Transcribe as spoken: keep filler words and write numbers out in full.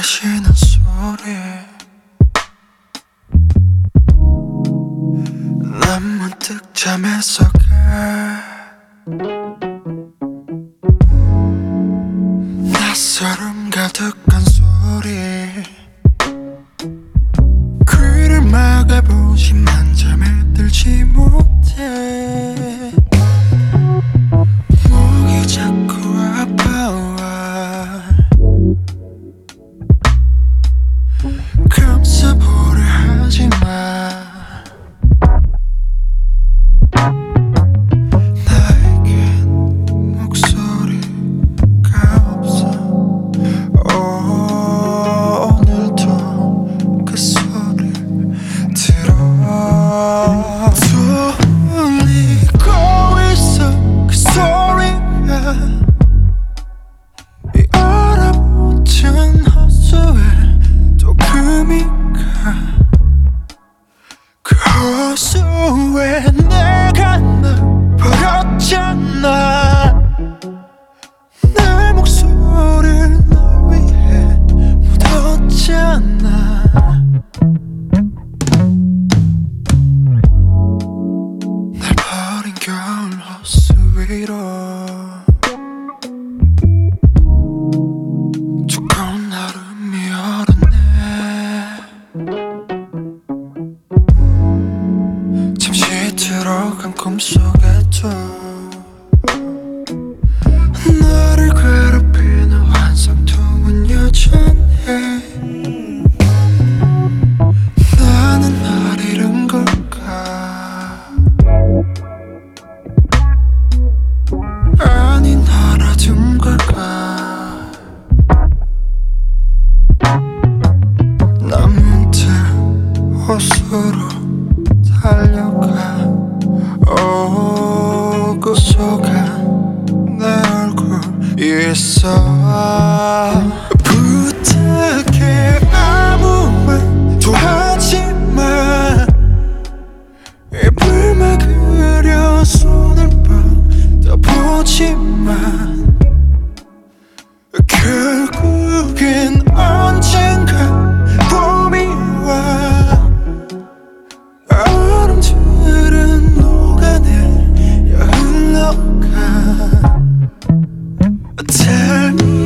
마시는 소리 난 문득 잠에서 가 낯설음 가득한 소리 귀를 막아보지만 잠에 들지 못해 목이 자꾸 아파와 감싸보려 하지마 왜 내가 널 버렸잖아 내 목소리를 널 위해 묻었잖아 날 버린 겨울 호수 위로 두꺼운 얼음이 얼었네 들어간 꿈속에도 나를 괴롭히는 환상통은 여전해 나는 날 잃은 걸까 아니 알아둔 걸까 난 문득 호수로 달려가 오고 속한 내 얼굴 있어 부탁해 아무 말도 하지마 입을 막으려 손을 뻗어보지만 결국엔 언젠가 봄이 와 얼음들은 녹아내려 흘러가 Tell me